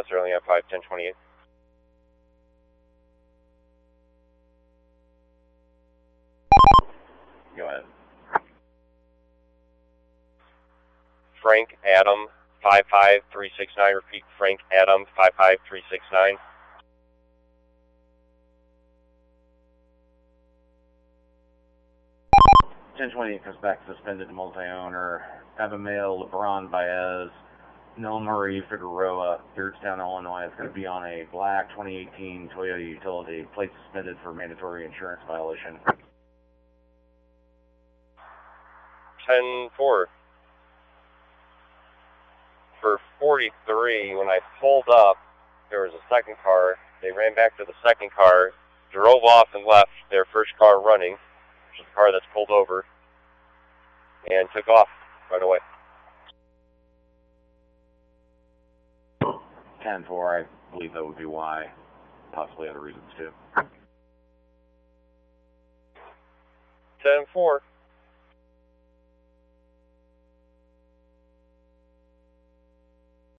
Sterling at 5-10-28. Go ahead. Frank Adam 55369. Repeat, Frank Adam 55369. Comes back suspended multi-owner. Abimael LeBron Baez, Nelmarie Figueroa, Beardstown, Illinois. It's going to be on a black 2018 Toyota Utility. Plate suspended for mandatory insurance violation. 10-4. For 43, when I pulled up, there was a second car. They ran back to the second car, drove off and left their first car running, which is the car that's pulled over, and took off right away. 10-4, I believe that would be why. Possibly other reasons too. 10-4.